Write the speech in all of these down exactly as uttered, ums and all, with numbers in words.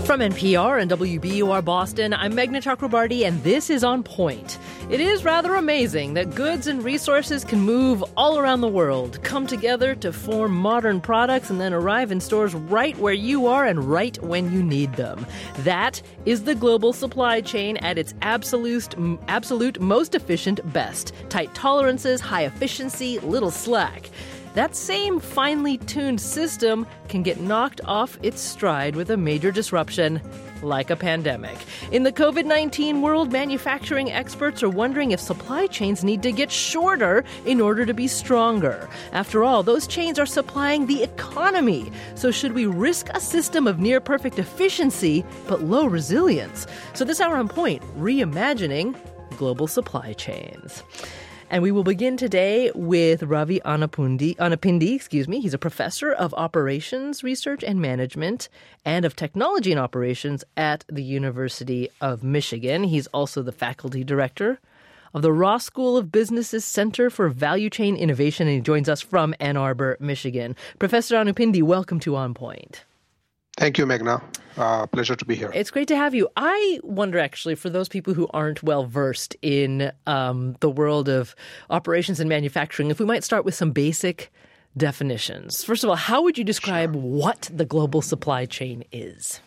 From N P R and W B U R Boston, I'm Meghna Chakrabarty, and this is On Point. It is rather amazing that goods and resources can move all around the world, come together to form modern products, and then arrive in stores right where you are and right when you need them. That is the global supply chain at its absolute, absolute most efficient best. Tight tolerances, high efficiency, little slack. That same finely tuned system can get knocked off its stride with a major disruption, like a pandemic. In the covid nineteen world, manufacturing experts are wondering if supply chains need to get shorter in order to be stronger. After all, those chains are supplying the economy. So should we risk a system of near-perfect efficiency but low resilience? So this hour on Point, reimagining global supply chains. And we will begin today with Ravi Anapundi, Anapindi, excuse me. He's a professor of operations research and management and of technology and operations at the University of Michigan. He's also the faculty director of the Ross School of Business's Center for Value Chain Innovation, and he joins us from Ann Arbor, Michigan. Professor Anapindi, welcome to On Point. Thank you, Meghna. Uh, pleasure to be here. It's great to have you. I wonder, actually, for those people who aren't well-versed in um, the world of operations and manufacturing, if we might start with some basic definitions. First of all, how would you describe sure. what the global supply chain is?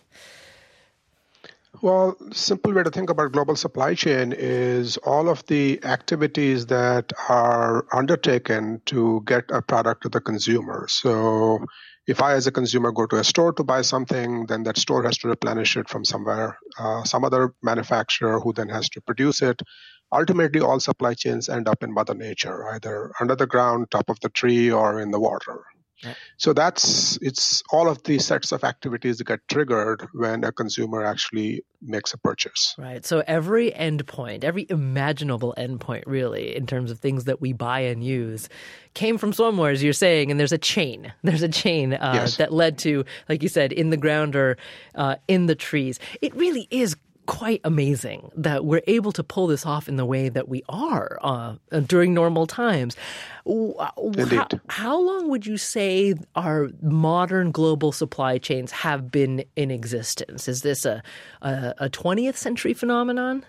Well, simple way to think about global supply chain is all of the activities that are undertaken to get a product to the consumer. So if I, as a consumer, go to a store to buy something, then that store has to replenish it from somewhere, uh, some other manufacturer who then has to produce it. Ultimately, all supply chains end up in Mother Nature, either under the ground, top of the tree, or in the water. Yeah. So that's it's all of these sets of activities that get triggered when a consumer actually makes a purchase. Right. So every endpoint, every imaginable endpoint, really, in terms of things that we buy and use, came from somewhere, as you're saying, and there's a chain. There's a chain uh, yes. that led to, like you said, in the ground or uh, in the trees. It really is quite amazing that we're able to pull this off in the way that we are uh, during normal times. Indeed. How, how long would you say our modern global supply chains have been in existence? Is this a, a, a twentieth century phenomenon?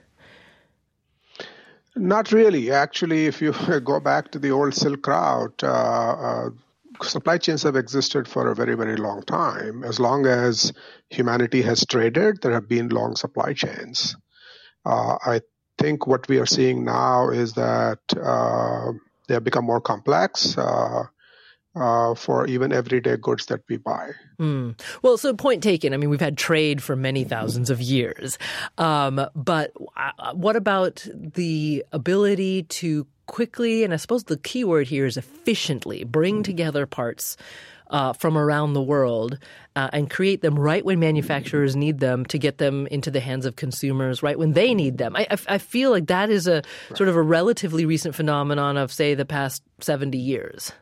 Not really. Actually, if you go back to the old Silk Route, uh, uh, supply chains have existed for a very, very long time. As long as humanity has traded, there have been long supply chains. Uh, I think what we are seeing now is that uh, they have become more complex uh, uh, for even everyday goods that we buy. Mm. Well, so point taken. I mean, we've had trade for many thousands of years. Um, but what about the ability to quickly, and I suppose the key word here is efficiently, bring together parts uh, from around the world uh, and create them right when manufacturers need them to get them into the hands of consumers right when they need them. I, I, I feel like that is a right. sort of a relatively recent phenomenon of, say, the past seventy years.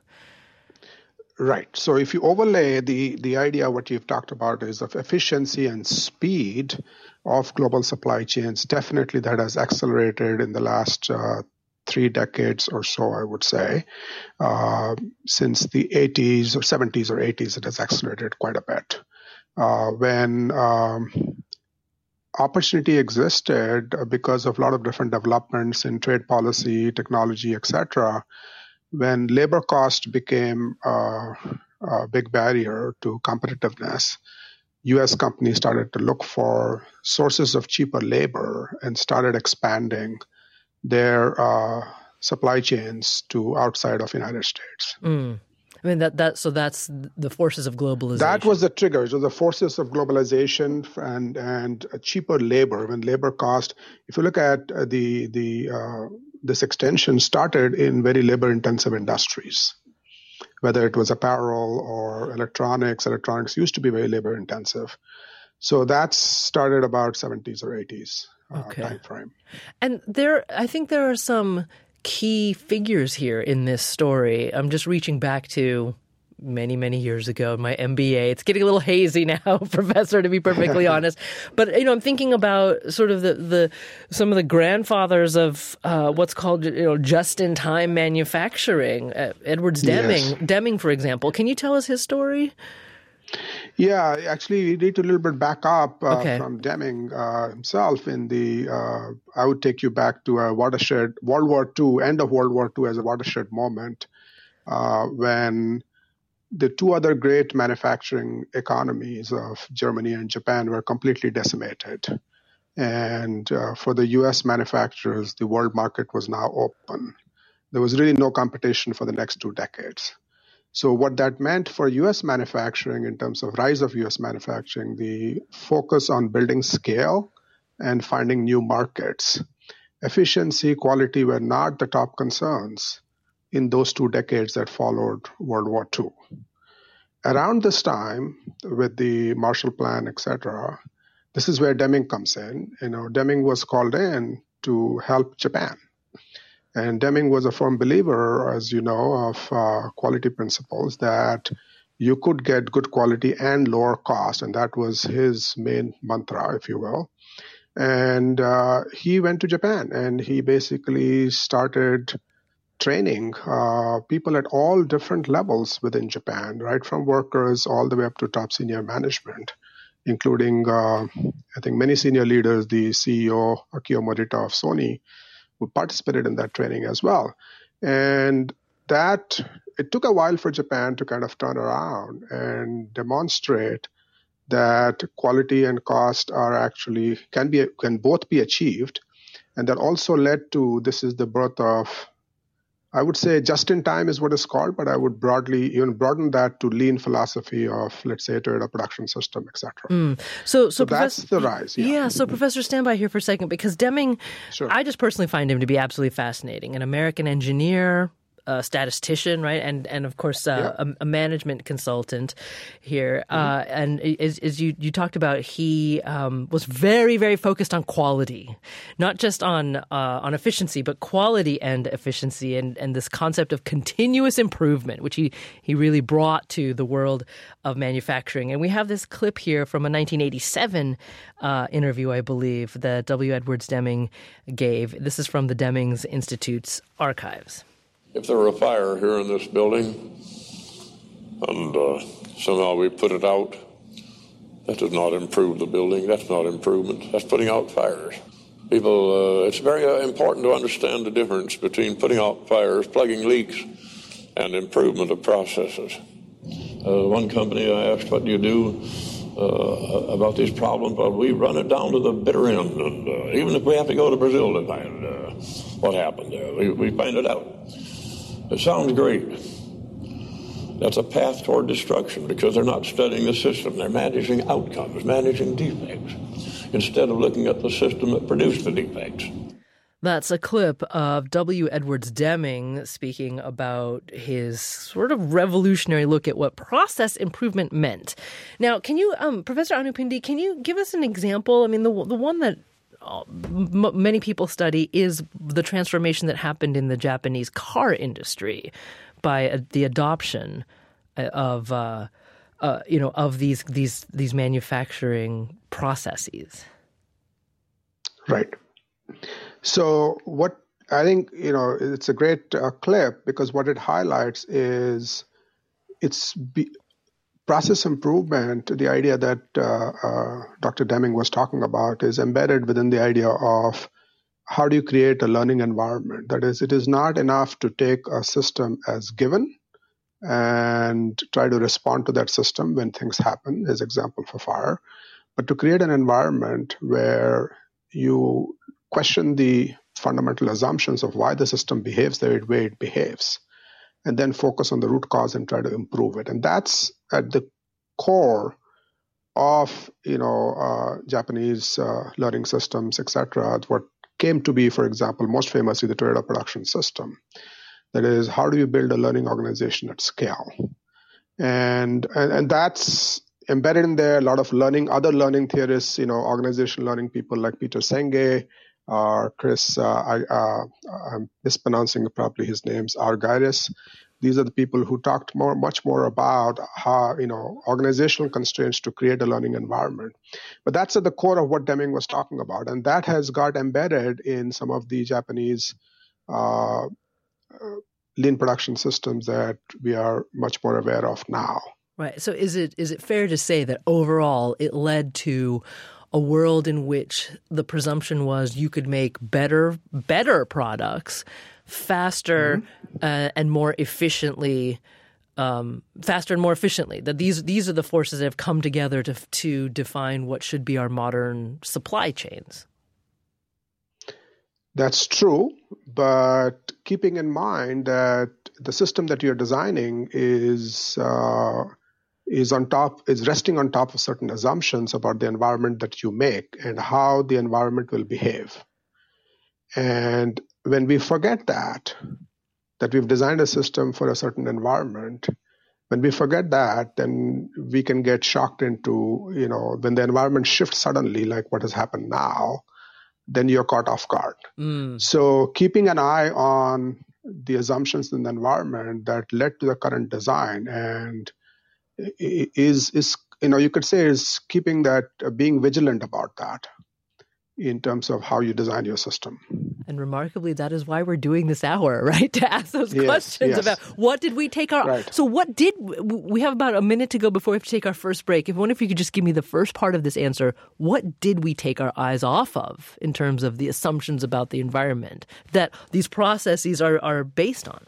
Right. So if you overlay the, the idea, what you've talked about is of efficiency and speed of global supply chains, definitely that has accelerated in the last uh, three decades or so, I would say. Uh, since the eighties or seventies or eighties, it has accelerated quite a bit. Uh, when um, opportunity existed because of a lot of different developments in trade policy, technology, et cetera, when labor cost became uh, a big barrier to competitiveness, U S companies started to look for sources of cheaper labor and started expanding their uh, supply chains to outside of the United States. Mm. I mean, that, that so that's the forces of globalization. That was the trigger. So the forces of globalization and and cheaper labor. When labor cost, if you look at the the uh, this extension started in very labor-intensive industries, whether it was apparel or electronics. Electronics used to be very labor-intensive. So that started about seventies or eighties uh, okay. time frame. And there, I think there are some key figures here in this story. I'm just reaching back to many, many years ago, my M B A. It's getting a little hazy now, Professor, to be perfectly honest. But, you know, I'm thinking about sort of the, the some of the grandfathers of uh, what's called, you know, just-in-time manufacturing. Uh, Edwards Deming, yes. Deming, for example. Can you tell us his story? Yeah, actually, we need to a little bit back up uh, Okay. from Deming uh, himself. In the, uh, I would take you back to a watershed, World War Two, end of World War Two as a watershed moment uh, when the two other great manufacturing economies of Germany and Japan were completely decimated. And uh, for the U S manufacturers, the world market was now open. There was really no competition for the next two decades. So what that meant for U S manufacturing in terms of rise of U S manufacturing, the focus on building scale and finding new markets. Efficiency, quality were not the top concerns in those two decades that followed World War Two. Around this time, with the Marshall Plan, et cetera, this is where Deming comes in. You know, Deming was called in to help Japan. And Deming was a firm believer, as you know, of uh, quality principles, that you could get good quality and lower cost. And that was his main mantra, if you will. And uh, he went to Japan and he basically started training uh, people at all different levels within Japan, right from workers all the way up to top senior management, including, uh, I think, many senior leaders, the C E O, Akio Morita of Sony, who participated in that training as well. And that, it took a while for Japan to kind of turn around and demonstrate that quality and cost are actually, can be, can both be achieved. And that also led to, this is the birth of, I would say just in time is what it's called, but I would broadly even broaden that to lean philosophy of, let's say, Toyota Production System, et cetera. Mm. So, so, so that's the rise. Yeah. yeah. So, Professor, stand by here for a second, because Deming, sure. I just personally find him to be absolutely fascinating. An American engineer, a statistician, right, and and of course uh, yeah. a, a management consultant here. Mm-hmm. Uh, and as, as you you talked about, he um, was very very focused on quality, not just on uh, on efficiency, but quality and efficiency, and, and this concept of continuous improvement, which he he really brought to the world of manufacturing. And we have this clip here from a nineteen eighty-seven uh, interview, I believe, that W. Edwards Deming gave. This is from the Demings Institute's archives. If there were a fire here in this building and uh, somehow we put it out, that does not improve the building. That's not improvement. That's putting out fires. People, uh, it's very uh, important to understand the difference between putting out fires, plugging leaks, and improvement of processes. Uh, one company I asked, what do you do uh, about these problems? Well, we run it down to the bitter end, and uh, even if we have to go to Brazil to find uh, what happened there, we, we find it out. It sounds great. That's a path toward destruction because they're not studying the system. They're managing outcomes, managing defects, instead of looking at the system that produced the defects. That's a clip of W. Edwards Deming speaking about his sort of revolutionary look at what process improvement meant. Now, can you, um, Professor Anupindi, can you give us an example? I mean, the the one that many people study is the transformation that happened in the Japanese car industry by uh, the adoption of uh, uh, you know of these these these manufacturing processes. Right. So what I think, you know, it's a great uh, clip because what it highlights is it's be, process improvement. The idea that uh, uh, Doctor Deming was talking about is embedded within the idea of how do you create a learning environment. That is, it is not enough to take a system as given and try to respond to that system when things happen, as example for fire, but to create an environment where you question the fundamental assumptions of why the system behaves the way it behaves, and then focus on the root cause and try to improve it. And that's at the core of, you know, uh, Japanese uh, learning systems, et cetera. What came to be, for example, most famously the Toyota Production System. That is, how do you build a learning organization at scale? And and, and that's embedded in there. A lot of learning, other learning theorists, you know, organizational learning people like Peter Senge, or Chris, uh, I, uh, I'm mispronouncing probably his name's Argyris. These are the people who talked more, much more about how, you know, organizational constraints to create a learning environment. But that's at the core of what Deming was talking about. And that has got embedded in some of the Japanese uh, lean production systems that we are much more aware of now. Right. So is it is it fair to say that overall it led to a world in which the presumption was you could make better better products faster mm-hmm. uh, and more efficiently, um, faster and more efficiently? That these these are the forces that have come together to to define what should be our modern supply chains. That's true, but keeping in mind that the system that you're designing is uh, is on top is resting on top of certain assumptions about the environment that you make and how the environment will behave. And when we forget that, that we've designed a system for a certain environment, when we forget that, then we can get shocked into, you know, when the environment shifts suddenly, like what has happened now, then you're caught off guard. Mm. So keeping an eye on the assumptions in the environment that led to the current design and is, is you know, you could say is keeping that, uh, being vigilant about that in terms of how you design your system. And remarkably, that is why we're doing this hour, right? To ask those yes, questions yes. about what did we take our... Right. So what did... We have about a minute to go before we have to take our first break. I wonder if you could just give me the first part of this answer. What did we take our eyes off of in terms of the assumptions about the environment that these processes are, are based on?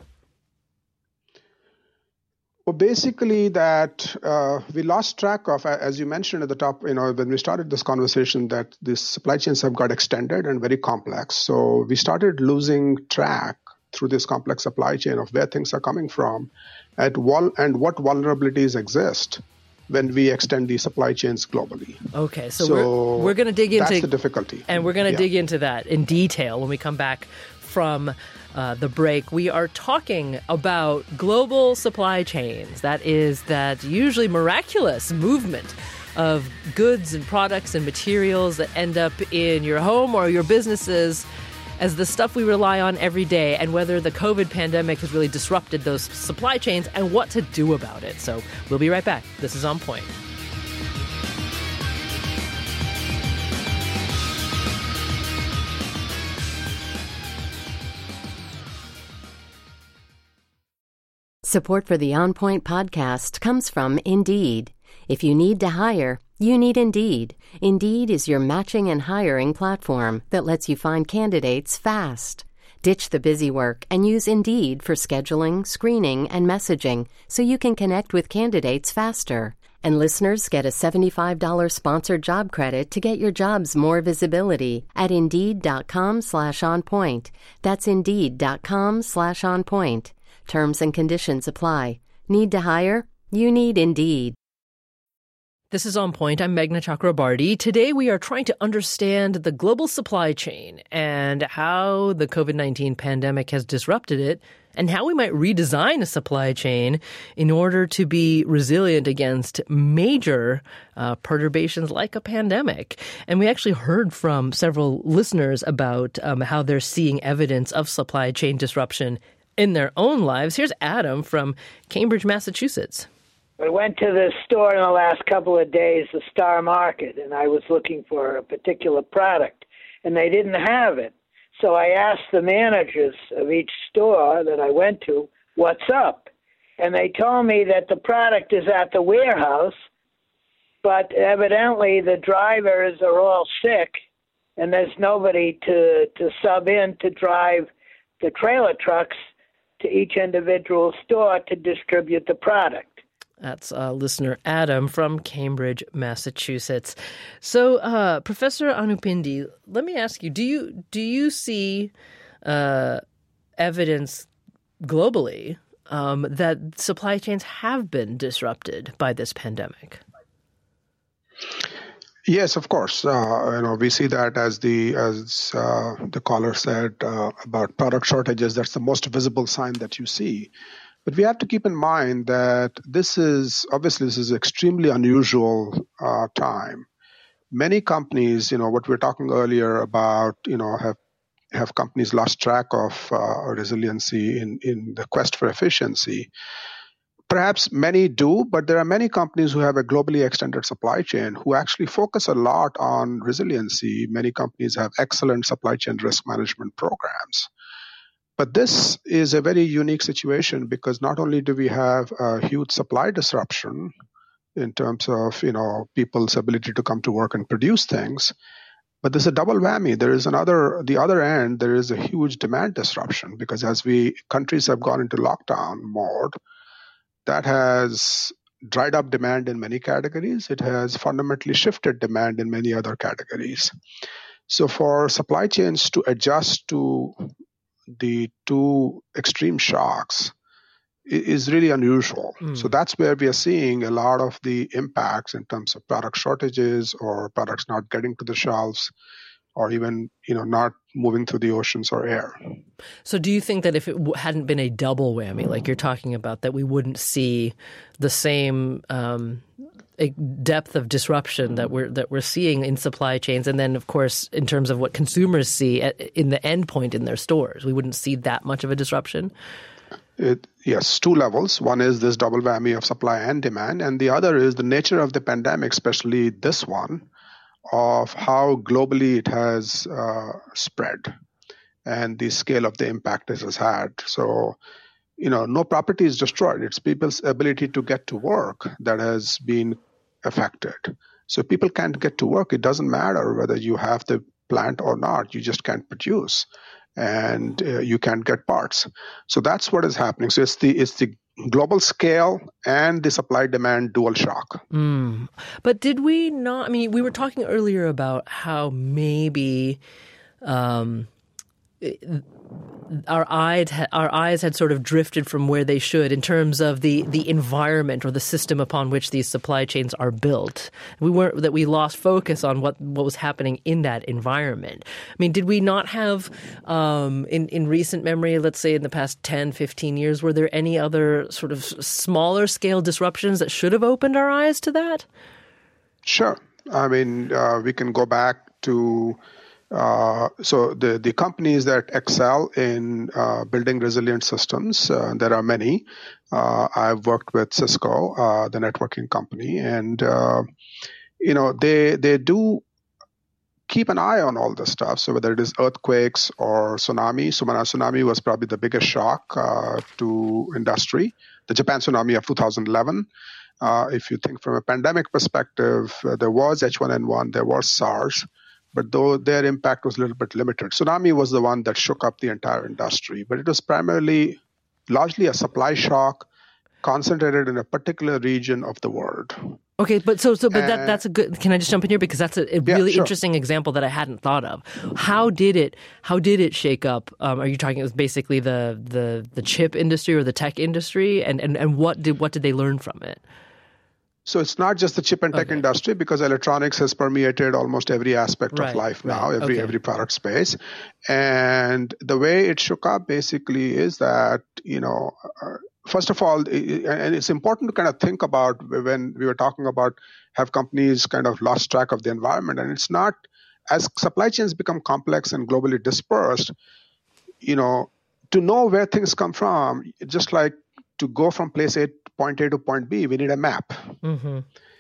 Well, basically that uh, we lost track of, as you mentioned at the top, you know, when we started this conversation, that these supply chains have got extended and very complex. So we started losing track through this complex supply chain of where things are coming from at wal- and what vulnerabilities exist when we extend these supply chains globally. Okay, so, so we're, we're going to dig into... That's the difficulty. And we're going to yeah. dig into that in detail when we come back from uh, the break. We are talking about global supply chains. That is that usually miraculous movement of goods and products and materials that end up in your home or your businesses as the stuff we rely on every day, and whether the COVID pandemic has really disrupted those supply chains and what to do about it. So we'll be right back. This is On Point. Support for the On Point podcast comes from Indeed. If you need to hire, you need Indeed. Indeed is your matching and hiring platform that lets you find candidates fast. Ditch the busy work and use Indeed for scheduling, screening, and messaging so you can connect with candidates faster. And listeners get a seventy-five dollars sponsored job credit to get your jobs more visibility at Indeed.com slash onpoint. That's Indeed.com slash onpoint. Terms and conditions apply. Need to hire? You need Indeed. This is On Point. I'm Meghna Chakrabarty. Today we are trying to understand the global supply chain and how the COVID nineteen pandemic has disrupted it, and how we might redesign a supply chain in order to be resilient against major uh, perturbations like a pandemic. And we actually heard from several listeners about um, how they're seeing evidence of supply chain disruption in their own lives. Here's Adam from Cambridge, Massachusetts. I went to the store in the last couple of days, the Star Market, and I was looking for a particular product, and they didn't have it. So I asked the managers of each store that I went to, what's up? And they told me that the product is at the warehouse, but evidently the drivers are all sick, and there's nobody to, to sub in to drive the trailer trucks to each individual store to distribute the product. That's uh, listener Adam from Cambridge, Massachusetts. So, uh, Professor Anupindi, let me ask you: Do you do you see uh, evidence globally um, that supply chains have been disrupted by this pandemic? Yes, of course. Uh, you know, we see that as the as uh, the caller said uh, about product shortages. That's the most visible sign that you see. But we have to keep in mind that this is obviously this is extremely unusual uh, time. Many companies, you know, what we were talking earlier about, you know, have have companies lost track of uh, resiliency in in the quest for efficiency. Perhaps many do, but there are many companies who have a globally extended supply chain who actually focus a lot on resiliency. Many companies have excellent supply chain risk management programs. But this is a very unique situation because not only do we have a huge supply disruption in terms of, you know, people's ability to come to work and produce things, but there's a double whammy. There is another, the other end, there is a huge demand disruption because as we, countries have gone into lockdown mode, that has dried up demand in many categories. It has fundamentally shifted demand in many other categories. So for supply chains to adjust to the two extreme shocks is really unusual. Mm. So that's where we are seeing a lot of the impacts in terms of product shortages or products not getting to the shelves or even, you know, not moving through the oceans or air. So do you think that if it w- hadn't been a double whammy, like you're talking about, that we wouldn't see the same um, a depth of disruption that we're that we're seeing in supply chains? And then, of course, in terms of what consumers see at, in the end point in their stores, we wouldn't see that much of a disruption? It, yes, two levels. One is this double whammy of supply and demand, and the other is the nature of the pandemic, especially this one, of how globally it has uh, spread and the scale of the impact it has had. So, you know, no property is destroyed. It's people's ability to get to work that has been affected. So people can't get to work. It doesn't matter whether you have the plant or not. You just can't produce. And uh, you can't get parts. So that's what is happening. So it's the it's the global scale and the supply demand dual shock. Mm. But did we not? I mean, we were talking earlier about how maybe um, our eyes our eyes had sort of drifted from where they should in terms of the, the environment or the system upon which these supply chains are built. We weren't that we lost focus on what, what was happening in that environment. I mean, did we not have um, in in recent memory, let's say in the past ten, fifteen years, were there any other sort of smaller scale disruptions that should have opened our eyes to that? Sure. I mean, uh, we can go back to Uh, so the, the companies that excel in uh, building resilient systems, uh, there are many. Uh, I've worked with Cisco, uh, the networking company, and uh, you know they they do keep an eye on all this stuff. So whether it is earthquakes or tsunami, tsunami was probably the biggest shock uh, to industry. The Japan tsunami of two thousand eleven. Uh, if you think from a pandemic perspective, uh, there was H one N one, there was SARS. But though their impact was a little bit limited. Tsunami was the one that shook up the entire industry, but it was primarily, largely a supply shock concentrated in a particular region of the world. Okay, but so so but that that's a good. Can I just jump in here because that's a, a really yeah, sure. interesting example that I hadn't thought of. How did it How did it shake up? Um, are you talking? It was basically the the the chip industry or the tech industry, and and, and what did what did they learn from it? So it's not just the chip and tech okay. industry because electronics has permeated almost every aspect right, of life now, right. every okay. every product space. And the way it shook up basically is that, you know, uh, first of all, it, and it's important to kind of think about when we were talking about have companies kind of lost track of the environment. And it's not, as supply chains become complex and globally dispersed, you know, to know where things come from, just like to go from place A, point A to point B, we need a map. Mm-hmm.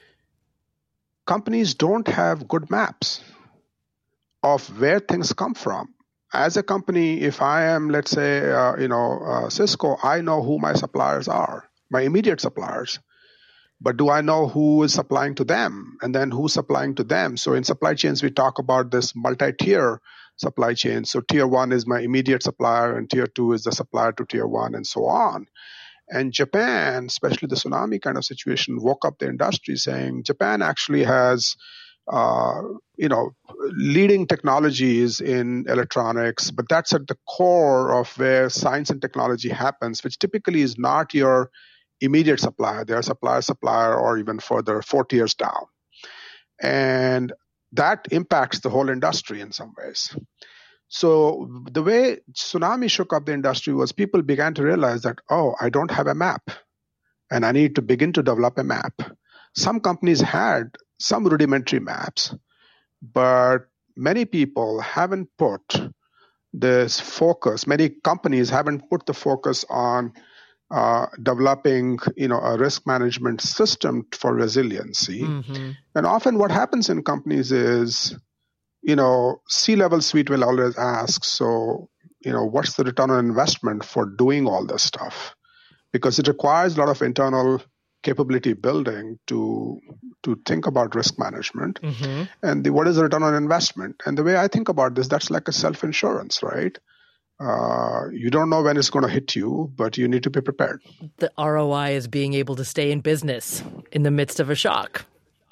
Companies don't have good maps of where things come from. As a company, if I am, let's say, uh, you know, uh, Cisco, I know who my suppliers are, my immediate suppliers. But do I know who is supplying to them and then who's supplying to them? So in supply chains, we talk about this multi-tier supply chain. So tier one is my immediate supplier and tier two is the supplier to tier one and so on. And Japan, especially the tsunami kind of situation, woke up the industry saying Japan actually has, uh, you know, leading technologies in electronics, but that's at the core of where science and technology happens, which typically is not your immediate supplier. They're supplier, supplier, or even further, four tiers down. And that impacts the whole industry in some ways. So the way tsunami shook up the industry was people began to realize that, oh, I don't have a map and I need to begin to develop a map. Some companies had some rudimentary maps, but many people haven't put this focus, many companies haven't put the focus on uh, developing, you know, a risk management system for resiliency. Mm-hmm. And often what happens in companies is, you know, C-level suite will always ask, so, you know, what's the return on investment for doing all this stuff? Because it requires a lot of internal capability building to to think about risk management. Mm-hmm. And the, what is the return on investment? And the way I think about this, that's like a self-insurance, right? Uh, you don't know when it's going to hit you, but you need to be prepared. The R O I is being able to stay in business in the midst of a shock.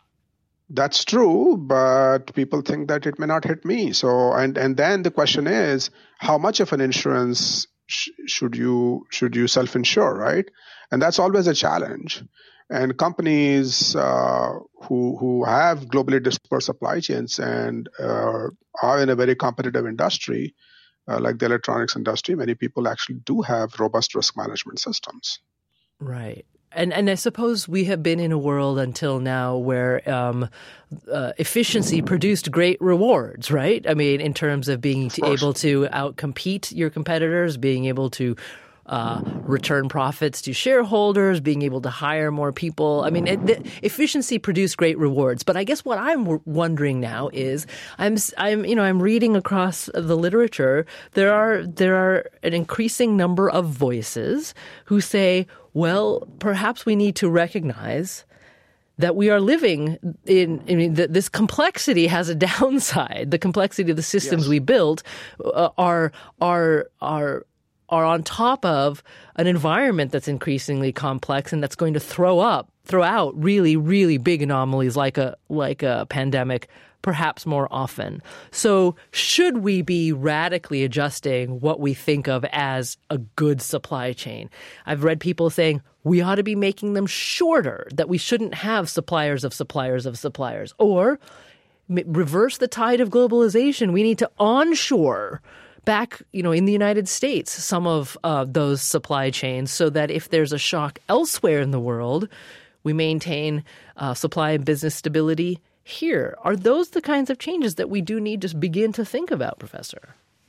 That's true, but people think that it may not hit me. So, and, and then the question is, how much of an insurance sh- should you should you self-insure, right? And that's always a challenge. And companies uh, who who have globally dispersed supply chains and uh, are in a very competitive industry, uh, like the electronics industry, many people actually do have robust risk management systems. Right. And and I suppose we have been in a world until now where um, uh, efficiency produced great rewards, right? I mean, in terms of being of able to outcompete your competitors, being able to uh, return profits to shareholders, being able to hire more people. I mean, it, the efficiency produced great rewards. But I guess what I'm w- wondering now is, I'm, I'm, you know, I'm reading across the literature. There are there are an increasing number of voices who say, well, perhaps we need to recognize that we are living in, I mean, that this complexity has a downside. The complexity of the systems yes. we built uh, are are are are on top of an environment that's increasingly complex and that's going to throw up, throw out really, really big anomalies like a like a pandemic, perhaps more often. So should we be radically adjusting what we think of as a good supply chain? I've read people saying we ought to be making them shorter, that we shouldn't have suppliers of suppliers of suppliers. Or reverse the tide of globalization. We need to onshore back, you know, in the United States, some of uh, those supply chains so that if there's a shock elsewhere in the world, we maintain uh, supply and business stability here. Are those the kinds of changes that we do need to begin to think about, Professor?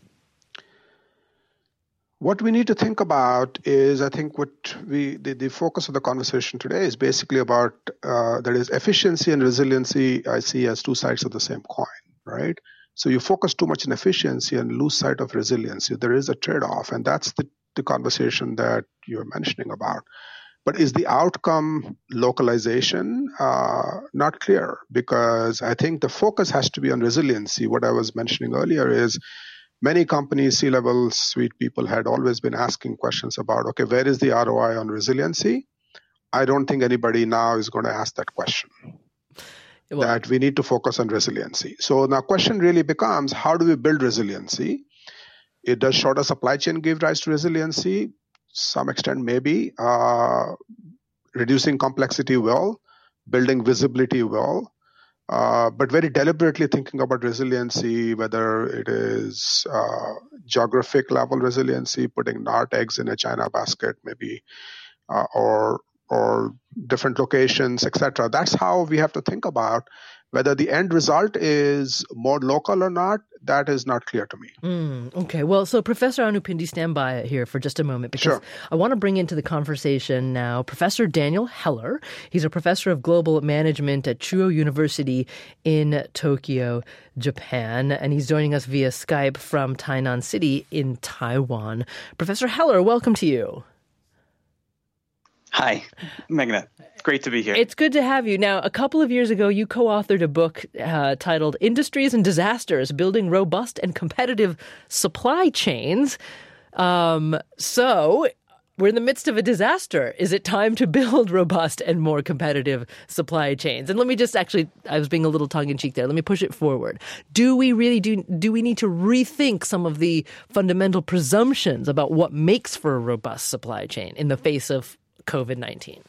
What we need to think about is, I think, what we the, the focus of the conversation today is basically about uh, that is efficiency and resiliency. I see as two sides of the same coin, right? So you focus too much on efficiency and lose sight of resiliency. There is a trade-off, and that's the, the conversation that you're mentioning about. But is the outcome localization? Uh, not clear, because I think the focus has to be on resiliency. What I was mentioning earlier is many companies, C-level suite people had always been asking questions about, okay, where is the R O I on resiliency? I don't think anybody now is going to ask that question. Well, that we need to focus on resiliency. So now question really becomes, how do we build resiliency? It does shorter supply chain give rise to resiliency? Some extent, maybe. Uh, reducing complexity will, building visibility will, uh, but very deliberately thinking about resiliency, whether it is uh, geographic level resiliency, putting not eggs in a China basket, maybe, uh, or or different locations, et cetera. That's how we have to think about whether the end result is more local or not. That is not clear to me. Mm, okay. Well, so Professor Anupindi, stand by here for just a moment, because sure. I want to bring into the conversation now Professor Daniel Heller. He's a professor of global management at Chuo University in Tokyo, Japan, and he's joining us via Skype from Tainan City in Taiwan. Professor Heller, welcome to you. Hi, Meghna. Great to be here. It's good to have you. Now, a couple of years ago, you co-authored a book uh, titled Industries and Disasters, Building Robust and Competitive Supply Chains. Um, so we're in the midst of a disaster. Is it time to build robust and more competitive supply chains? And let me just actually, I was being a little tongue-in-cheek there. Let me push it forward. Do we really do, do we need to rethink some of the fundamental presumptions about what makes for a robust supply chain in the face of COVID nineteen?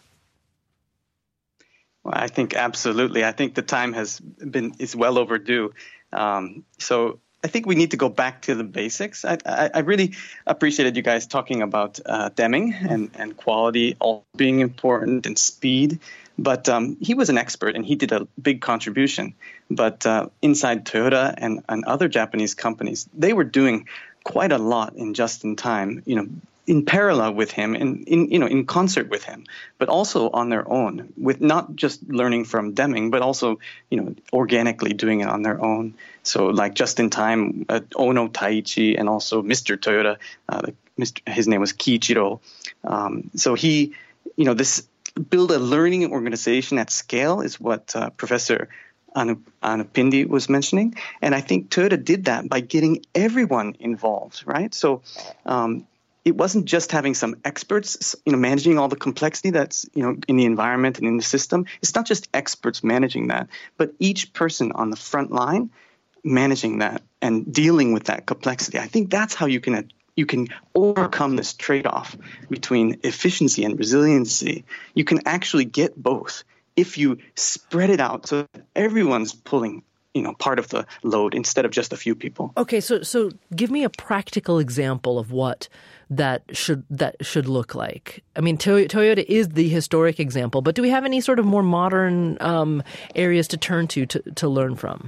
Well, I think absolutely. I think the time has been is well overdue. Um, so I think we need to go back to the basics. I, I, I really appreciated you guys talking about uh, Deming and, and quality all being important and speed. But um, he was an expert and he did a big contribution. But uh, inside Toyota and, and other Japanese companies, they were doing quite a lot in just in time, you know, in parallel with him, in, in you know in concert with him, but also on their own, with not just learning from Deming, but also you know organically doing it on their own. So like just in time, uh, Ono Taichi and also Mister Toyota, uh, the, Mister his name was Kiichiro. Um, so he, you know, this build a learning organization at scale is what uh, Professor Anupindi was mentioning, and I think Toyota did that by getting everyone involved, right? So um, it wasn't just having some experts, you know, managing all the complexity that's, you know, in the environment and in the system. It's not just experts managing that, but each person on the front line managing that and dealing with that complexity. I think that's how you can you can overcome this trade-off between efficiency and resiliency. You can actually get both if you spread it out so that everyone's pulling, you know, part of the load instead of just a few people. Okay, so so give me a practical example of what that should that should look like. I mean, Toy- Toyota is the historic example, but do we have any sort of more modern um, areas to turn to, to to learn from?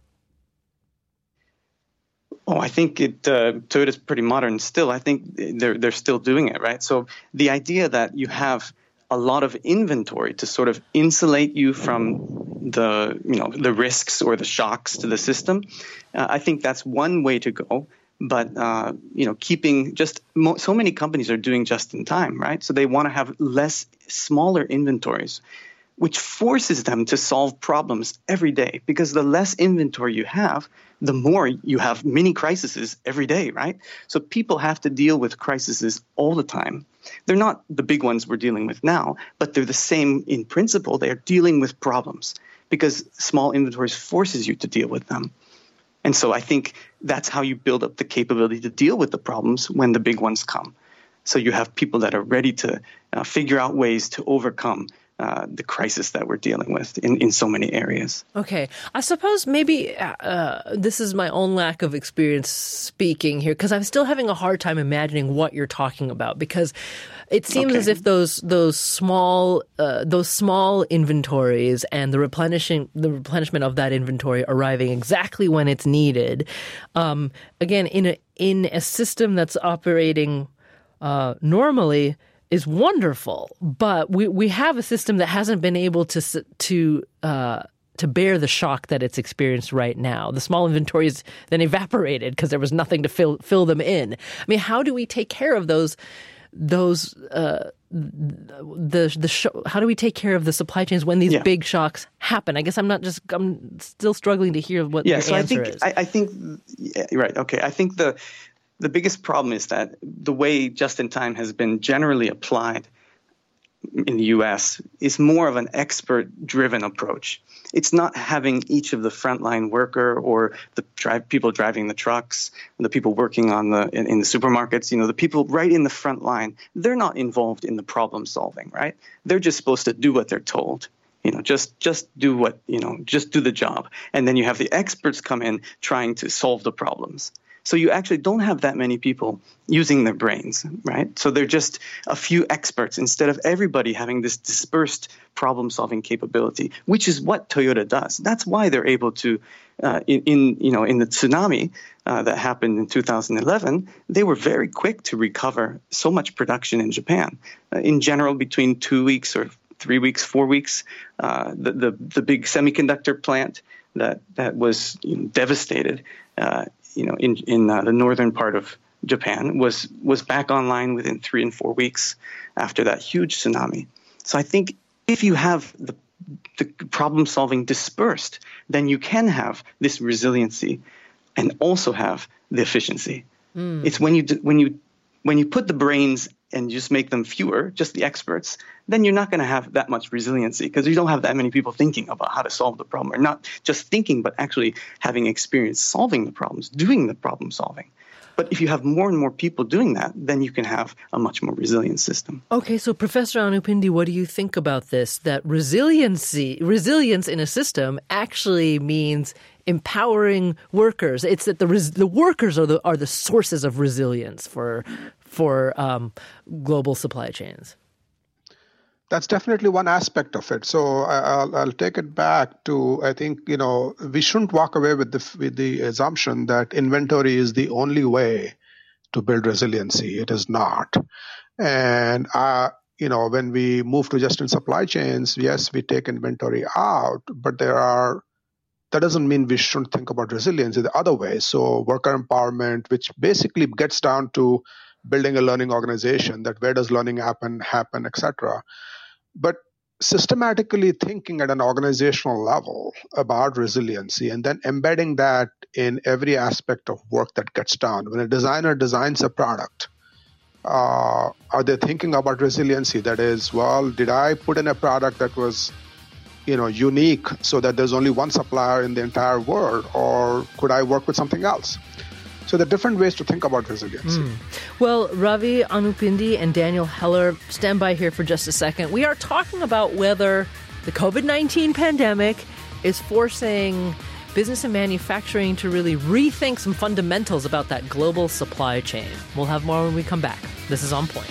Oh, I think it uh, Toyota's pretty modern still. I think they're they're still doing it, right? So the idea that you have a lot of inventory to sort of insulate you from the, you know, the risks or the shocks to the system, uh, I think that's one way to go. But, uh, you know, keeping just mo- so many companies are doing just in time, right? So they want to have less, smaller inventories, which forces them to solve problems every day, because the less inventory you have, the more you have mini crises every day, right? So people have to deal with crises all the time. They're not the big ones we're dealing with now, but they're the same in principle. They're dealing with problems because small inventories forces you to deal with them. And so I think that's how you build up the capability to deal with the problems when the big ones come. So you have people that are ready to uh, figure out ways to overcome Uh, the crisis that we're dealing with in, in so many areas. Okay. I suppose maybe uh, this is my own lack of experience speaking here, because I'm still having a hard time imagining what you're talking about, because it seems okay. as if those those small uh, those small inventories and the replenishing the replenishment of that inventory arriving exactly when it's needed, um, again in a in a system that's operating uh, normally, is wonderful, but we, we have a system that hasn't been able to to uh, to bear the shock that it's experienced right now. The small inventories then evaporated because there was nothing to fill fill them in. I mean, how do we take care of those those uh, the the sh- how do we take care of the supply chains when these yeah. big shocks happen? I guess I'm not just I'm still struggling to hear what yeah, your so answer I think, is. I, I think yeah, right. Okay, I think the. The biggest problem is that the way just-in-time has been generally applied in the U S is more of an expert-driven approach. It's not having each of the frontline worker or the drive, people driving the trucks, the people working on the in, in the supermarkets, you know, the people right in the front line. They're not involved in the problem solving, right? They're just supposed to do what they're told. You know, just just do what, you know, just do the job. And then you have the experts come in trying to solve the problems. So you actually don't have that many people using their brains, right? So they're just a few experts instead of everybody having this dispersed problem-solving capability, which is what Toyota does. That's why they're able to, uh, in, in you know, in the tsunami uh, that happened in two thousand eleven, they were very quick to recover so much production in Japan. Uh, in general, between two weeks or three weeks, four weeks, uh, the, the the big semiconductor plant that that was you know, devastated. Uh, you know, in, in uh, the northern part of Japan was was back online within three and four weeks after that huge tsunami. So I think if you have the, the problem solving dispersed, then you can have this resiliency and also have the efficiency. Mm. It's when you when you when you put the brains and just make them fewer, just the experts, then you're not going to have that much resiliency because you don't have that many people thinking about how to solve the problem, or not just thinking, but actually having experience solving the problems, doing the problem solving. But if you have more and more people doing that, then you can have a much more resilient system. Okay, so Professor Anupindi, what do you think about this? That resiliency, resilience in a system actually means empowering workers. It's that the res, the workers are the are the sources of resilience for for um, global supply chains. That's definitely one aspect of it. So I'll, I'll take it back to, I think, you know, we shouldn't walk away with the with the assumption that inventory is the only way to build resiliency. It is not. And, uh, you know, when we move to just in supply chains, yes, we take inventory out, but there are, that doesn't mean we shouldn't think about resiliency the other way. So worker empowerment, which basically gets down to building a learning organization, that where does learning happen, happen, et cetera. But systematically thinking at an organizational level about resiliency and then embedding that in every aspect of work that gets done. When a designer designs a product, uh, are they thinking about resiliency? That is, well, did I put in a product that was, you know, unique so that there's only one supplier in the entire world, or could I work with something else? So there are different ways to think about resiliency. Mm. Well, Ravi Anupindi and Daniel Heller, stand by here for just a second. We are talking about whether the covid nineteen pandemic is forcing business and manufacturing to really rethink some fundamentals about that global supply chain. We'll have more when we come back. This is On Point.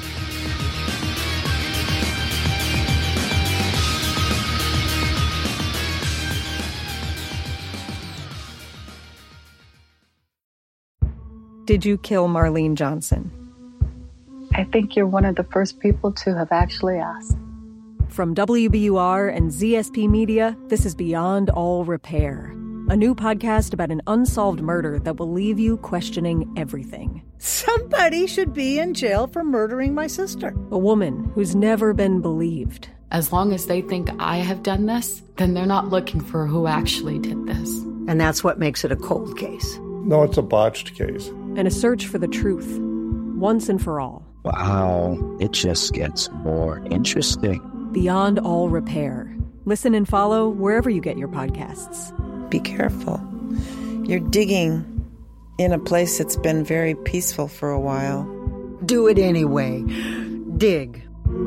Did you kill Marlene Johnson? I think you're one of the first people to have actually asked. From W B U R and Z S P Media, this is Beyond All Repair, a new podcast about an unsolved murder that will leave you questioning everything. Somebody should be in jail for murdering my sister. A woman who's never been believed. As long as they think I have done this, then they're not looking for who actually did this. And that's what makes it a cold case. No, it's a botched case. And a search for the truth, once and for all. Wow, it just gets more interesting. Beyond All Repair. Listen and follow wherever you get your podcasts. Be careful. You're digging in a place that's been very peaceful for a while. Do it anyway. Dig.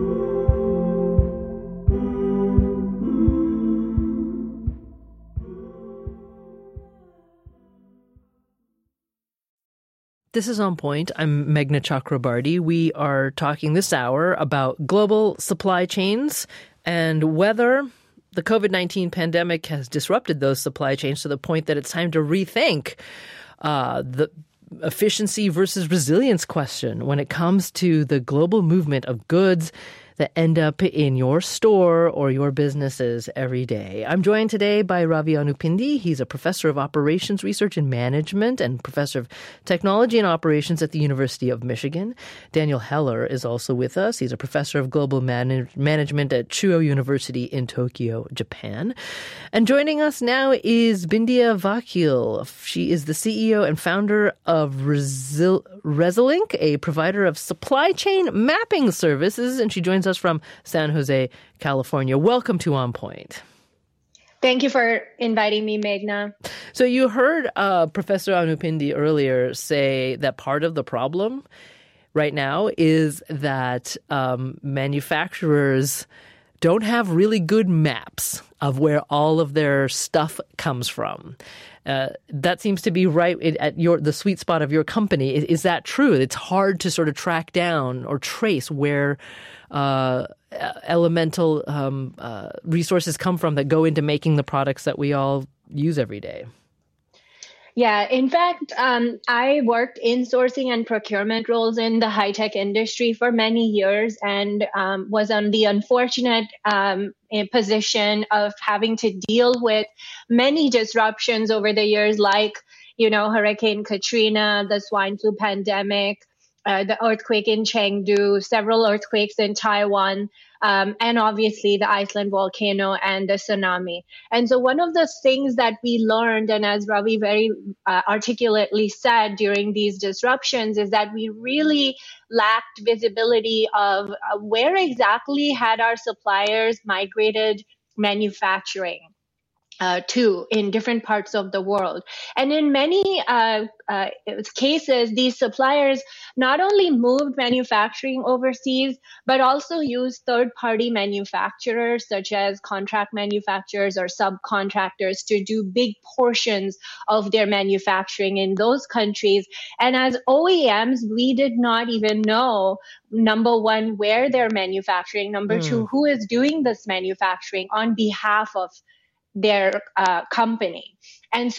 This is On Point. I'm Meghna Chakrabarty. We are talking this hour about global supply chains and whether the covid nineteen pandemic has disrupted those supply chains to the point that it's time to rethink uh, the efficiency versus resilience question when it comes to the global movement of goods that end up in your store or your businesses every day. I'm joined today by Ravi Anupindi. He's a professor of operations research and management and professor of technology and operations at the University of Michigan. Daniel Heller is also with us. He's a professor of global man- management at Chuo University in Tokyo, Japan. And joining us now is Bindia Vakil. She is the C E O and founder of Resil- Resilink, a provider of supply chain mapping services, and she joins us from San Jose, California. Welcome to On Point. Thank you for inviting me, Meghna. So you heard uh, Professor Anupindi earlier say that part of the problem right now is that um, manufacturers don't have really good maps of where all of their stuff comes from. Uh, that seems to be right at your the sweet spot of your company. Is, is that true? It's hard to sort of track down or trace where uh, elemental um, uh, resources come from that go into making the products that we all use every day. Yeah, in fact, um, I worked in sourcing and procurement roles in the high-tech industry for many years and um, was on the unfortunate um, position of having to deal with many disruptions over the years, like, you know, Hurricane Katrina, the swine flu pandemic, uh, the earthquake in Chengdu, several earthquakes in Taiwan, Um, and obviously the Iceland volcano and the tsunami. And so one of the things that we learned, and as Ravi very uh, articulately said during these disruptions, is that we really lacked visibility of uh, where exactly had our suppliers migrated manufacturing Uh, to in different parts of the world. And in many uh, uh, cases, these suppliers not only moved manufacturing overseas, but also used third-party manufacturers, such as contract manufacturers or subcontractors, to do big portions of their manufacturing in those countries. And as O E Ms, we did not even know, number one, where they're manufacturing, number mm. two, who is doing this manufacturing on behalf of their uh, company. And so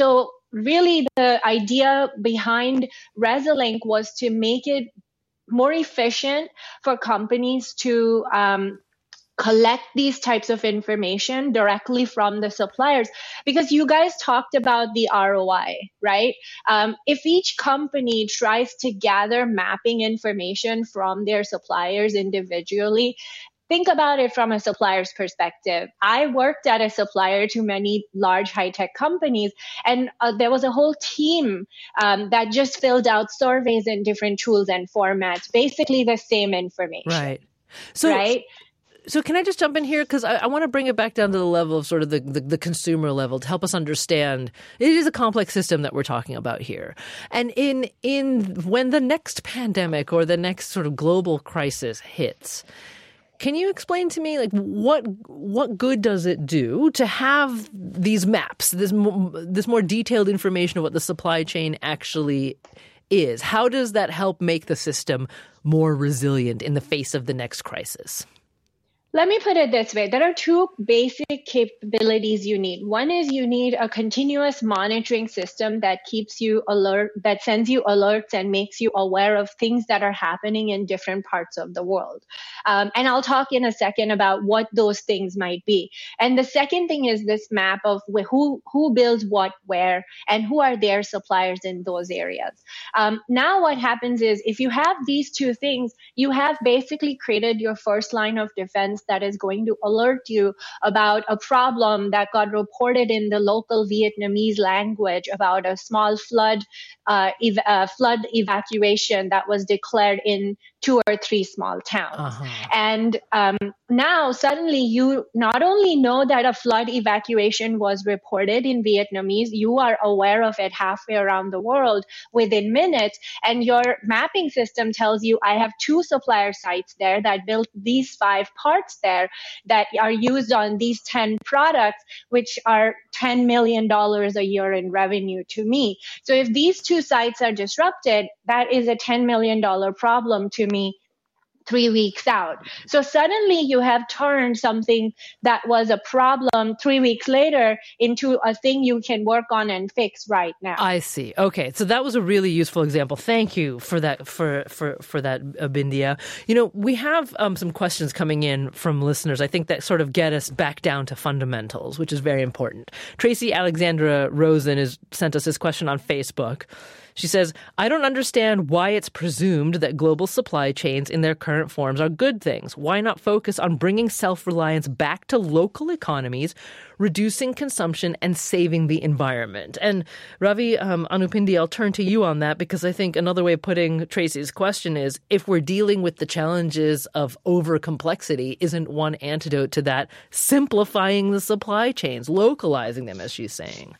really the idea behind Resolink was to make it more efficient for companies to um, collect these types of information directly from the suppliers, because you guys talked about the R O I, right? Um, if each company tries to gather mapping information from their suppliers individually, think about it from a supplier's perspective. I worked at a supplier to many large high-tech companies, and uh, there was a whole team um, that just filled out surveys in different tools and formats, basically the same information. Right. So, right? So can I just jump in here? Because I, I want to bring it back down to the level of sort of the, the, the consumer level to help us understand. It is a complex system that we're talking about here. And in in when the next pandemic or the next sort of global crisis hits, can you explain to me, like, what what good does it do to have these maps, this this more detailed information of what the supply chain actually is? How does that help make the system more resilient in the face of the next crisis? Let me put it this way. There are two basic capabilities you need. One is you need a continuous monitoring system that keeps you alert, that sends you alerts and makes you aware of things that are happening in different parts of the world. Um, and I'll talk in a second about what those things might be. And the second thing is this map of who, who builds what where and who are their suppliers in those areas. Um, now what happens is if you have these two things, you have basically created your first line of defense that is going to alert you about a problem that got reported in the local Vietnamese language about a small flood uh, ev- uh, flood evacuation that was declared in two or three small towns. Uh-huh. And um, now suddenly you not only know that a flood evacuation was reported in Vietnamese, you are aware of it halfway around the world within minutes. And your mapping system tells you, I have two supplier sites there that built these five parts there that are used on these ten products, which are ten million dollars a year in revenue to me. So if these two sites are disrupted, that is a ten million dollars problem to me three weeks out. So suddenly you have turned something that was a problem three weeks later into a thing you can work on and fix right now. I see. Okay. So that was a really useful example. Thank you for that, for, for, for that, uh, Bindya. You know, we have um, some questions coming in from listeners, I think, that sort of get us back down to fundamentals, which is very important. Tracy Alexandra Rosen has sent us this question on Facebook. She says, I don't understand why it's presumed that global supply chains in their current forms are good things. Why not focus on bringing self-reliance back to local economies, reducing consumption, and saving the environment? And Ravi um, Anupindi, I'll turn to you on that, because I think another way of putting Tracy's question is, if we're dealing with the challenges of over-complexity, isn't one antidote to that simplifying the supply chains, localizing them, as she's saying?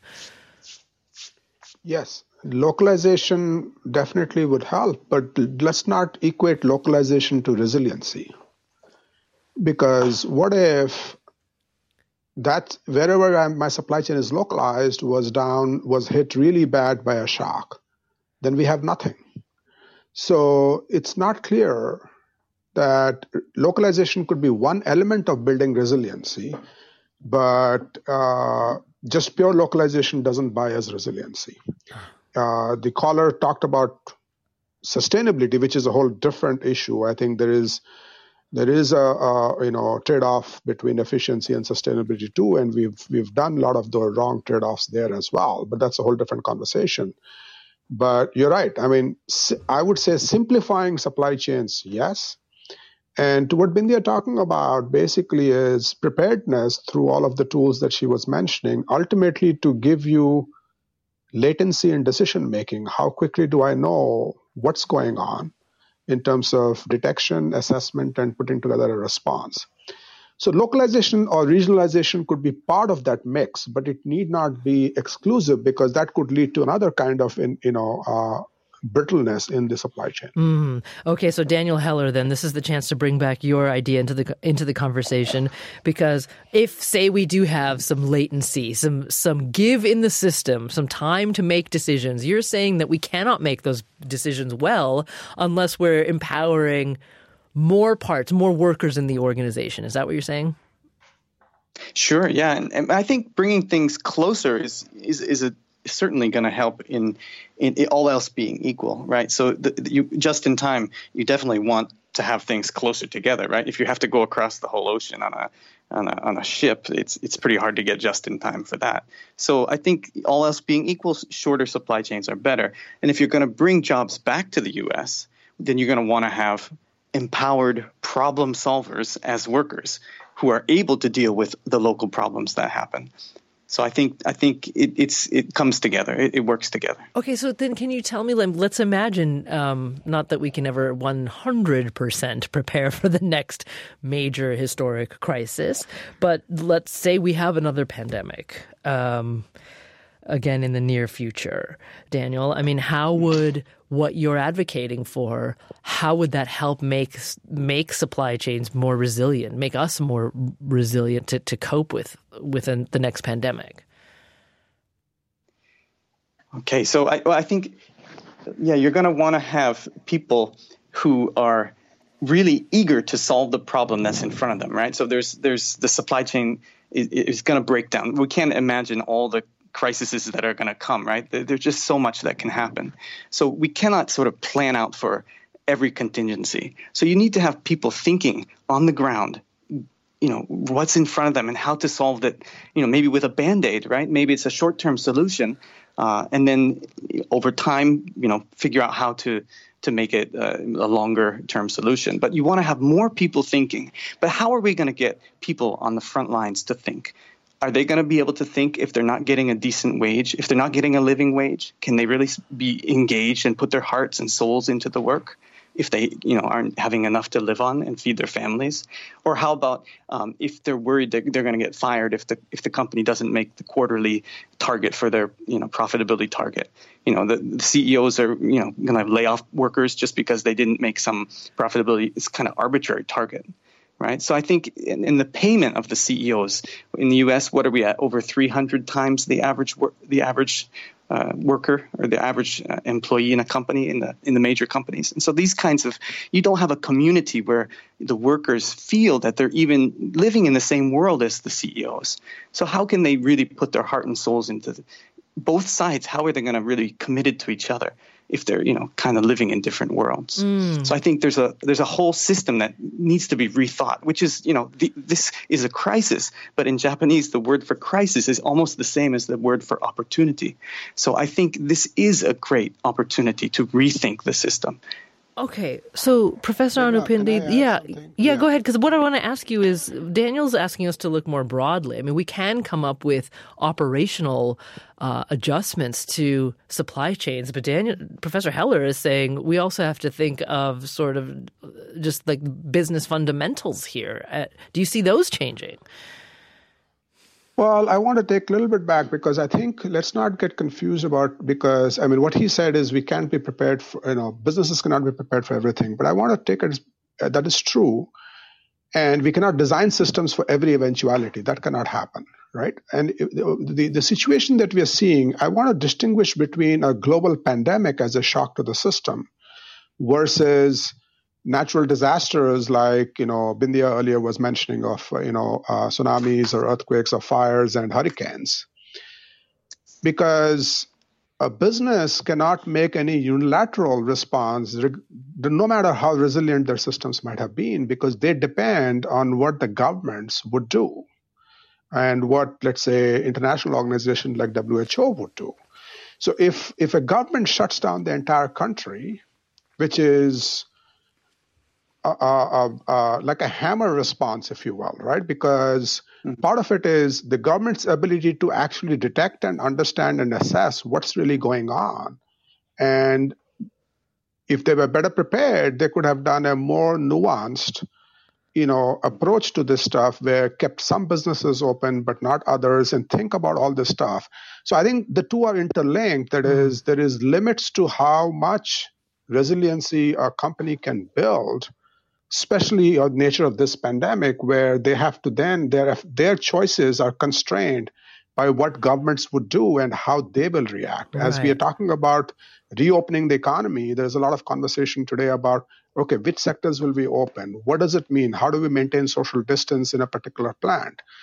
Yes. Localization definitely would help, but let's not equate localization to resiliency. Because what if that wherever I'm, my supply chain is localized was down, was hit really bad by a shock? Then we have nothing. So it's not clear that localization could be one element of building resiliency, but uh, just pure localization doesn't buy us resiliency. Uh, the caller talked about sustainability, which is a whole different issue. I think there is there is a, a you know trade-off between efficiency and sustainability too, and we've we've done a lot of the wrong trade-offs there as well. But that's a whole different conversation. But you're right. I mean, I would say simplifying supply chains, yes. And to what Bindya talking about basically is preparedness through all of the tools that she was mentioning, ultimately to give you latency in decision making. How quickly do I know what's going on in terms of detection, assessment, and putting together a response? So localization or regionalization could be part of that mix, but it need not be exclusive, because that could lead to another kind of, in, you know, uh, brittleness in the supply chain. Mm. Okay, so Daniel Heller, then this is the chance to bring back your idea into the into the conversation, because if, say, we do have some latency, some some give in the system, some time to make decisions, you're saying that we cannot make those decisions well unless we're empowering more parts, more workers in the organization. Is that what you're saying? Sure, yeah, and, and I think bringing things closer is is is a certainly going to help in, in, in all else being equal, right? So the, the, you just in time, you definitely want to have things closer together, right? If you have to go across the whole ocean on a on a, on a ship, it's it's pretty hard to get just in time for that. So I think all else being equal, shorter supply chains are better. And if you're going to bring jobs back to the U S, then you're going to want to have empowered problem solvers as workers who are able to deal with the local problems that happen. So I think I think it, it's it comes together. It, it works together. Okay, so then can you tell me, let's imagine, um, not that we can ever one hundred percent prepare for the next major historic crisis, but let's say we have another pandemic um, again in the near future. Daniel, I mean, how would what you're advocating for, how would that help make make supply chains more resilient, make us more resilient to, to cope with within the next pandemic? Okay, so I, well, I think, yeah, you're going to want to have people who are really eager to solve the problem that's in front of them, right? So there's there's the supply chain is, is going to break down. We can't imagine all the crises that are going to come, right? There's just so much that can happen. So we cannot sort of plan out for every contingency. So you need to have people thinking on the ground, you know, what's in front of them and how to solve that, you know, maybe with a Band-Aid, right? Maybe it's a short-term solution. Uh, and then over time, you know, figure out how to to make it uh, a longer-term solution. But you want to have more people thinking. But how are we going to get people on the front lines to think? Are they going to be able to think if they're not getting a decent wage, if they're not getting a living wage? Can they really be engaged and put their hearts and souls into the work if they, you know, aren't having enough to live on and feed their families? Or how about um, if they're worried that they're going to get fired if the if the company doesn't make the quarterly target for their, you know, profitability target? You know, the, the C E Os are, you know, going to lay off workers just because they didn't make some profitability. It's kind of arbitrary target. Right. So I think in, in the payment of the C E Os in the U S, what are we at? Over three hundred times the average wor- the average uh, worker or the average uh, employee in a company in the in the major companies. And so these kinds of you don't have a community where the workers feel that they're even living in the same world as the C E Os. So how can they really put their heart and souls into the, both sides? How are they going to really committed to each other if they're, you know, kind of living in different worlds? Mm. So I think there's a there's a whole system that needs to be rethought, which is, you know, the, this is a crisis. But in Japanese, the word for crisis is almost the same as the word for opportunity. So I think this is a great opportunity to rethink the system. Okay, so Professor Anupindi, yeah, yeah, yeah, go ahead, because what I want to ask you is, Daniel's asking us to look more broadly. I mean, we can come up with operational uh, adjustments to supply chains, but Daniel, Professor Heller is saying we also have to think of sort of just like business fundamentals here. Uh, do you see those changing? Well, I want to take a little bit back because I think let's not get confused about because, I mean, what he said is we can't be prepared for, you know, businesses cannot be prepared for everything. But I want to take it, uh, that is true. And we cannot design systems for every eventuality. That cannot happen, right? And the, the, the situation that we are seeing, I want to distinguish between a global pandemic as a shock to the system versus natural disasters like, you know, Bindia earlier was mentioning of, uh, you know, uh, tsunamis or earthquakes or fires and hurricanes. Because a business cannot make any unilateral response, no matter how resilient their systems might have been, because they depend on what the governments would do and what, let's say, international organizations like W H O would do. So if, if a government shuts down the entire country, which is Uh, uh, uh, like a hammer response, if you will, right? Because mm-hmm. part of it is the government's ability to actually detect and understand and assess what's really going on. And if they were better prepared, they could have done a more nuanced, you know, approach to this stuff where kept some businesses open but not others and think about all this stuff. So I think the two are interlinked. That mm-hmm. is, there is limits to how much resiliency a company can build, especially the nature of this pandemic, where they have to then, their their choices are constrained by what governments would do and how they will react. Right. As we are talking about reopening the economy, there's a lot of conversation today about, okay, which sectors will be open? What does it mean? How do we maintain social distance in a particular plant?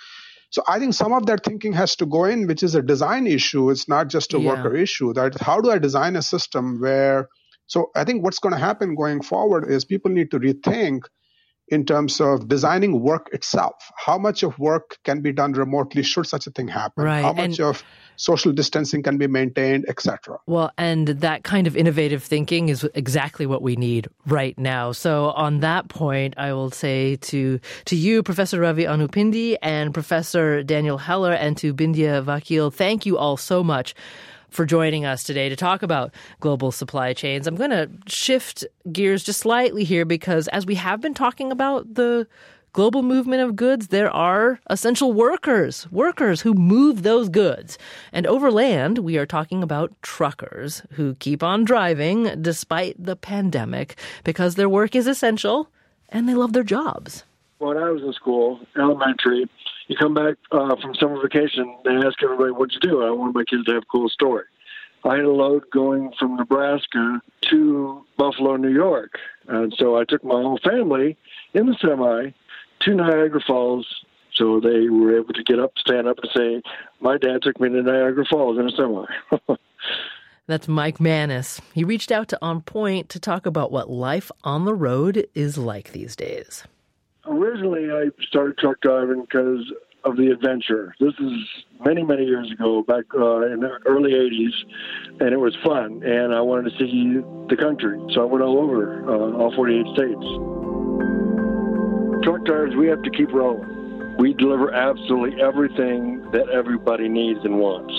So I think some of that thinking has to go in, which is a design issue. It's not just a Yeah. worker issue. That how do I design a system where, so I think what's going to happen going forward is people need to rethink in terms of designing work itself. How much of work can be done remotely should such a thing happen? Right, How much and- of social distancing can be maintained, et cetera. Well, and that kind of innovative thinking is exactly what we need right now. So on that point, I will say to to you, Professor Ravi Anupindi and Professor Daniel Heller, and to Bindya Vakil, thank you all so much for joining us today to talk about global supply chains. I'm going to shift gears just slightly here because as we have been talking about the global movement of goods, there are essential workers, workers who move those goods. And over land, we are talking about truckers who keep on driving despite the pandemic because their work is essential and they love their jobs. When I was in school, elementary, you come back uh, from summer vacation, they ask everybody, what'd you do? I wanted my kids to have a cool story. I had a load going from Nebraska to Buffalo, New York. And so I took my whole family in the semi to Niagara Falls, so they were able to get up, stand up, and say, my dad took me to Niagara Falls in a semi. That's Mike Maness. He reached out to On Point to talk about what life on the road is like these days. Originally, I started truck driving because of the adventure. This is many, many years ago, back uh, in the early eighties, and it was fun, and I wanted to see the country, so I went all over, uh, all forty-eight states. Truck drivers, we have to keep rolling. We deliver absolutely everything that everybody needs and wants.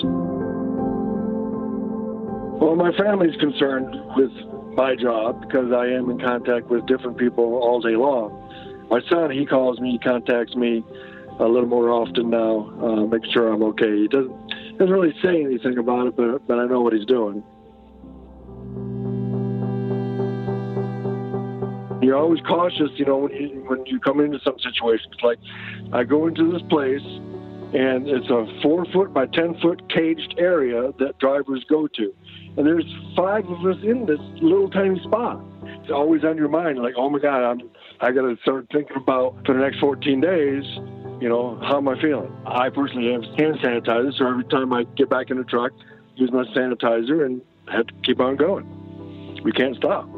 Well, my family's concerned with my job because I am in contact with different people all day long. My son, he calls me, he contacts me a little more often now, uh, making sure I'm okay. He doesn't, doesn't really say anything about it, but, but I know what he's doing. You're always cautious, you know, when you, when you come into some situations. Like, I go into this place, and it's a four foot by ten foot caged area that drivers go to. And there's five of us in this little tiny spot. It's always on your mind, like, oh my God, I'm, I got to start thinking about for the next fourteen days, you know, how am I feeling? I personally have hand sanitizer, so every time I get back in the truck, use my sanitizer and have to keep on going. We can't stop.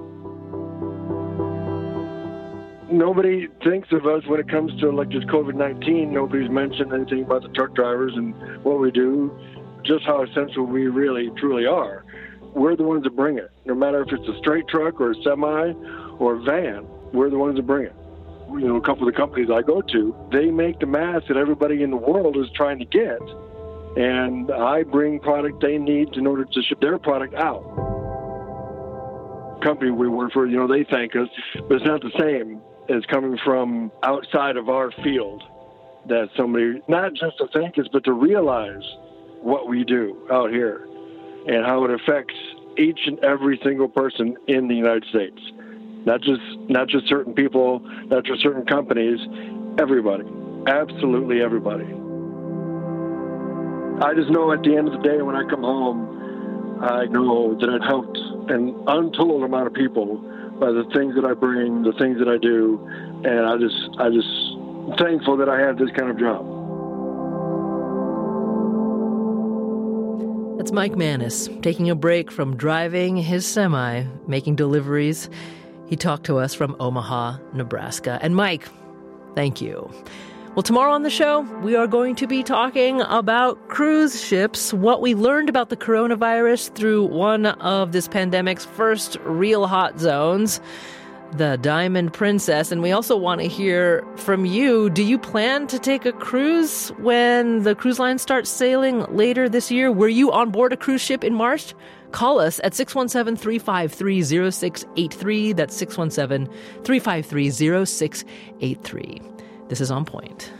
Nobody thinks of us when it comes to like just COVID nineteen. Nobody's mentioned anything about the truck drivers and what we do, just how essential we really, truly are. We're the ones that bring it. No matter if it's a straight truck or a semi or a van, we're the ones that bring it. You know, a couple of the companies I go to, they make the masks that everybody in the world is trying to get, and I bring product they need in order to ship their product out. Company we work for, you know, they thank us, but it's not the same as coming from outside of our field, that somebody, not just to thank us, but to realize what we do out here and how it affects each and every single person in the United States. Not just not just certain people, not just certain companies, everybody. Absolutely everybody. I just know at the end of the day when I come home, I know that I've helped an untold amount of people by the things that I bring, the things that I do, and I just, I just I'm thankful that I have this kind of job. That's Mike Maness, taking a break from driving his semi, making deliveries. He talked to us from Omaha, Nebraska. And Mike, thank you. Well, tomorrow on the show, we are going to be talking about cruise ships, what we learned about the coronavirus through one of this pandemic's first real hot zones, the Diamond Princess. And we also want to hear from you. Do you plan to take a cruise when the cruise line starts sailing later this year? Were you on board a cruise ship in March? Call us at six one seven, three five three, zero six eight three. That's six one seven, three five three, zero six eight three. This is On Point.